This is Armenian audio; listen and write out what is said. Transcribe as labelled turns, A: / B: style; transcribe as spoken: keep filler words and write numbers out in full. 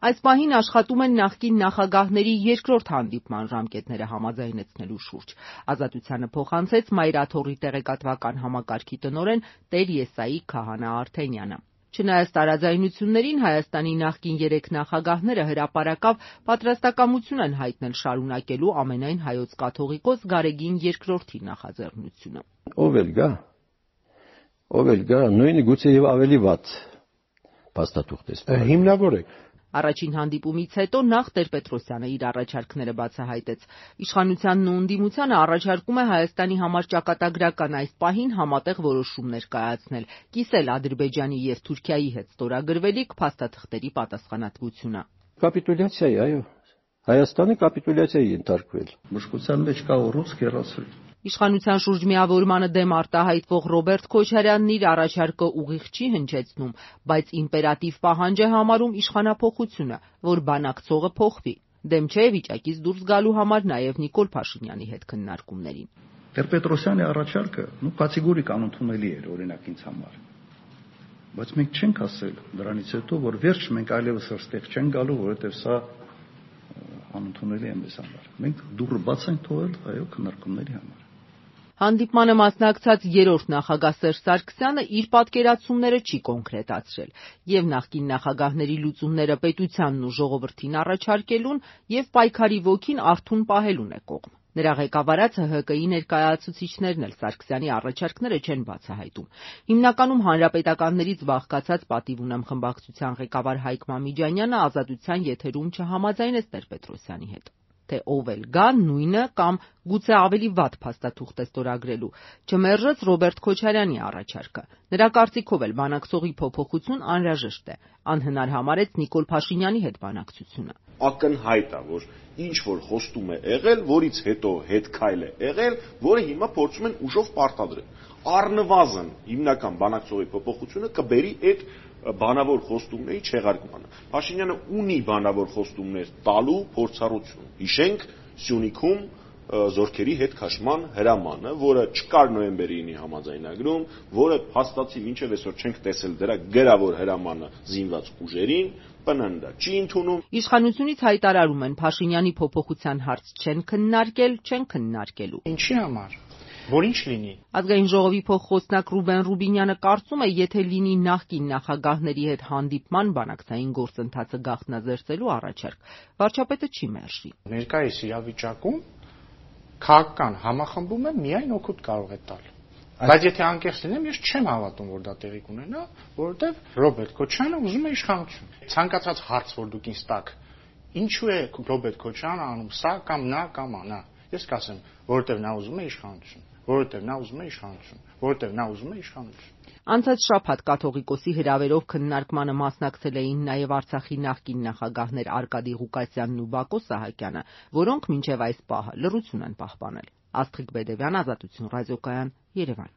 A: Այս պահին աշխատում են նախկին նախագահների երկրորդ հանդիպման ժամկետները համաձայնեցնելու շուրջ։ Ազատությանը փոխանցեց Մայրաթոռի տեղեկատվական համակարգի տնօրեն Տեր Եսայի Քահանա Արթենյանը։ Չնայած տարաձայնություններին, Հայաստանի նախկին երեք նախագահները հրապարակավ պատրաստակամություն են հայտնել շարունակելու ամենայն հայոց կաթողիկոս Գարեգին երկրորդի նախաձեռնությունը։
B: Ով էլ գա, ով էլ գա, նույնը գուցե եւ ավելի վատ փաստաթուղթ է։
C: Հիմնավոր է։
A: Առաջին հանդիպումից հետո նախ Տեր-Պետրոսյանը իր առաջարկները բացահայտեց։ Իշխանությանն ու ընդդիմությանը առաջարկում է Հայաստանի համար ճակատագրական այս պահին համատեղ որոշումներ կայացնել, կիսել Ադրբեջանի եւ Թուրքիայի հետ ստորագրվելիք փաստաթղթերի պատասխանատվությունը։
B: Կապիտուլյացիա է, այո։ Հայաստանը կապիտուլյացիայի ենթարկվել։
D: Մշկության մեջ կա ռուսկի ռասը։
A: Իշխանության շուրջ միավորմանը դեմ արտահայտվող Ռոբերտ Քոչարյանն իր առաջարկը ուղիղ չի հնչեցնում, բայց իմպերատիվ պահանջ է համարում իշխանափոխությունը, որ բանակցողը փոխվի։ Դեմ չէ վիճակից դուրս գալու համար նաև Նիկոլ Փաշինյանի հետ քննարկումներին։
D: Տեր-Պետրոսյանի առաջարկը նու կատեգորիկ անընդունելի էր օրինակ ինձ համար։ Բայց մենք չենք ասել դրանից հետո, որ վերջ մենք այլևս այստեղ չենք գալու, որովհետև սա անընդունելի է մեզ համար։ Մենք դուռը բաց ենք թողել այո քննարկումների համար։
A: Հանդիպմանը մասնակցած երրորդ նախագահ Սերժ Սարգսյանը իր պատկերացումները չի կոնկրետացրել եւ նախկին նախագահների լուծումները պետությանն ու ժողովրդին առաջարկելուն եւ պայքարի ոգին արթուն պահելուն է կողմ։ Նրա ղեկավարած Հ Հ Կ-ի ներկայացուցիչներն էլ Սարգսյանի առաջարկները չեն բացահայտում։ Հիմնականում հանրապետականներից բաղկացած պատիվ ունեմ խմբակցության ղեկավար Հայկ Մամիջանյանը Ազատության եթերում չհամաձայնեց Տեր-Պետրոսյանի հետ։ Թե ով էլ գա, նույնը կամ գուցե ավելի վատ փաստաթուղթ է ստորագրելու, չմերժեց Ռոբերտ Քոչարյանի առաջարկը։ Նրա կարծիքով էլ բանակցողի փոփոխություն անհրաժեշտ է, անհնար համարեց Նիկոլ Փաշինյանի հետ բանակցությունը։
E: Ակնհայտ է, որ ինչ որ խոստում է եղել, որից հետո հետքայլ է եղել, որը հիմա փորձում են ուժով պարտադրել։ Առնվազն հիմնական բանակցողի փոփոխությունը կբերի այդ բանավոր խոստումների չեղարկմանը։ Փաշինյանը ունի բանավոր խոստումներ տալու փորձառություն։ Հիշենք Սյունիքում զորքերի հետ քաշման հրամանը, որը չկար նոյեմբերի ինի համաձայնագրում, որը հաստատի մինչև այսօր չենք տեսել դրա գրավոր հրամանը զինված ուժերին, Պ Ն Ն-ը չի ընդունում։
A: Իշխանությունից հայտարարում են Փաշինյանի փոփոխության հարց չեն քննարկել, չեն քննարկելու։
C: Ինչի համար։ Որ ինչ լինի։
A: Ազգային ժողովի փոխխոսնակ Ռուբեն Ռուբինյանը կարծում է, եթե լինի նախկին նախագահների հետ հանդիպման բանակցային գործընթացը գաղտնազերծելու առաջարկ, վարչապետը չի մերժի։
C: Ներկայիս իրավիճակում քաղաքական համախմբումը միայն օգուտ կարող է տալ։ Բայց եթե անկեղծ լինեմ, ես չեմ հավատում, որ դա տեղի կունենա, որովհետև Ռոբերտ Քոչարյանը ուզում է իշխանություն։ Ցանկացած հարց, որ դուք ինձ տաք, ինչու է Ռոբերտ Քոչարյանը անում սա կամ նա կամ նա, ես կասեմ, որովհետև նա ուզում է իշխանություն, որովհետև նա ուզում է իշխանություն, որովհետև նա ուզում է իշխանություն։
A: Անցած շաբաթ կաթողիկոսի հրավերով քննարկմանը մասնակցել էին նաև Արցախի նախկին նախագահներ Արկադի Ղուկասյանն ու Բակո Սահակյանը, որոնք մինչև այս պահը լռություն են պահպանել։ Աստղիկ Բեդևյան, Ազատություն ռադիոկայան, Երևան։